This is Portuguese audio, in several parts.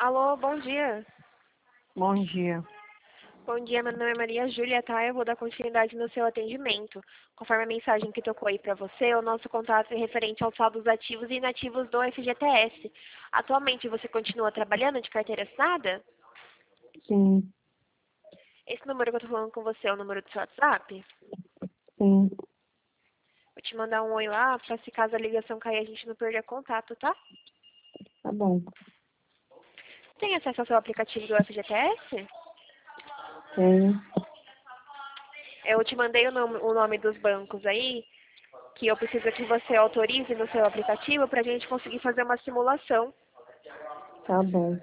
Alô, bom dia. Bom dia. Bom dia, meu nome é Maria Júlia, tá? Eu vou dar continuidade no seu atendimento. Conforme a mensagem que tocou aí para você, o nosso contato é referente aos saldos ativos e inativos do FGTS. Atualmente você continua trabalhando de carteira assinada? Sim, Esse número que eu tô falando com você é o número do seu WhatsApp? sim, Vou te mandar um oi lá, pra se caso a ligação cair a gente não perder contato, tá? tá bom. Tem acesso ao seu aplicativo do FGTS? Tenho, Eu te mandei o nome dos bancos aí, que eu preciso que você autorize no seu aplicativo para a gente conseguir fazer uma simulação. tá bom.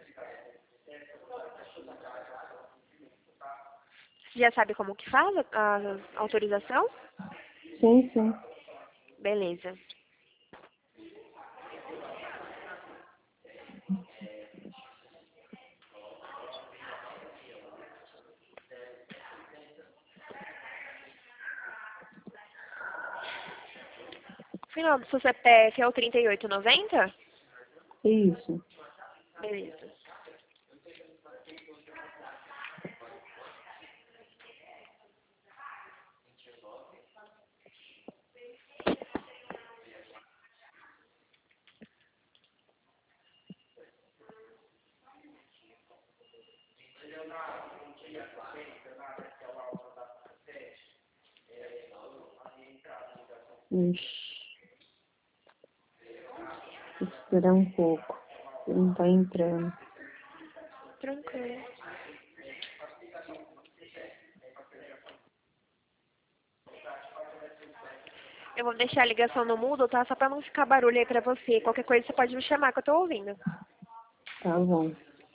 Você já sabe como que faz a autorização? Sim, sim. Beleza. O final do seu CPF é o 3890? Isso. Beleza. Ixi, vou esperar um pouco. Ele não tá entrando. Tranquilo. Eu vou deixar a ligação no mudo, tá? Só pra não ficar barulho aí pra você. Qualquer coisa você pode me chamar que eu tô ouvindo. Tá bom.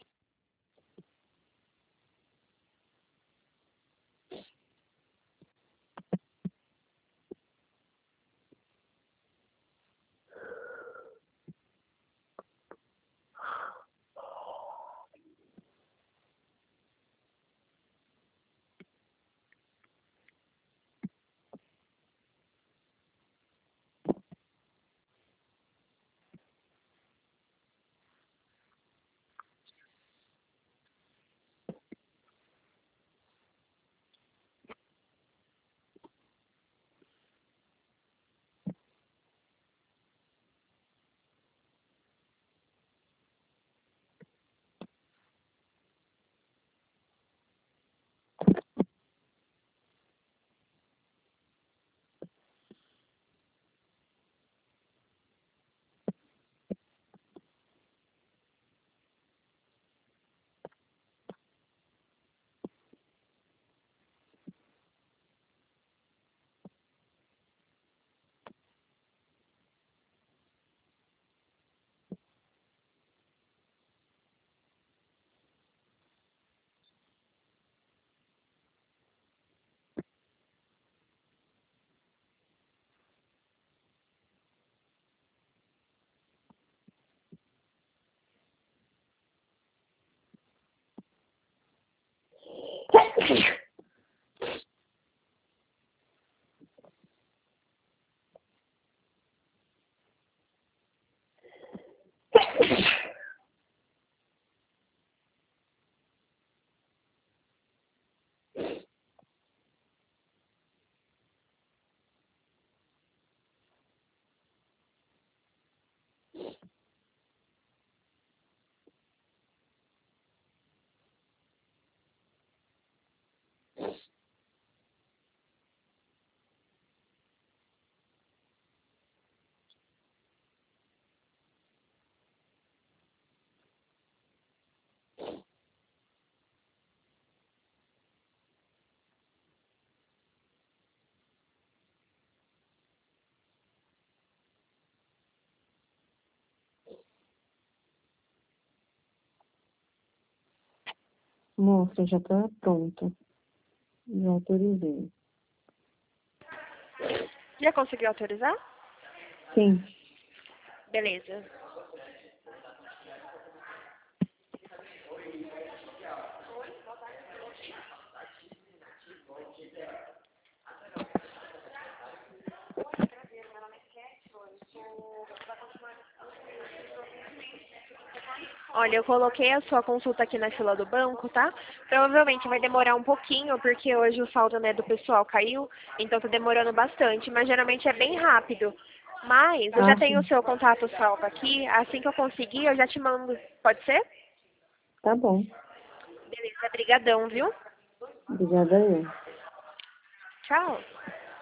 Moça, já tá pronta. Já autorizei. Já conseguiu autorizar? Sim. Beleza. Olha, eu coloquei a sua consulta aqui na fila do banco, tá? Provavelmente vai demorar um pouquinho, porque hoje o saldo, né, do pessoal caiu, então tá demorando bastante, mas geralmente é bem rápido. Mas eu já Ah, tenho o sim. seu contato salvo aqui, assim que eu conseguir, eu já te mando. Pode ser? Tá bom. Beleza, brigadão, viu? Obrigada eu. Tchau.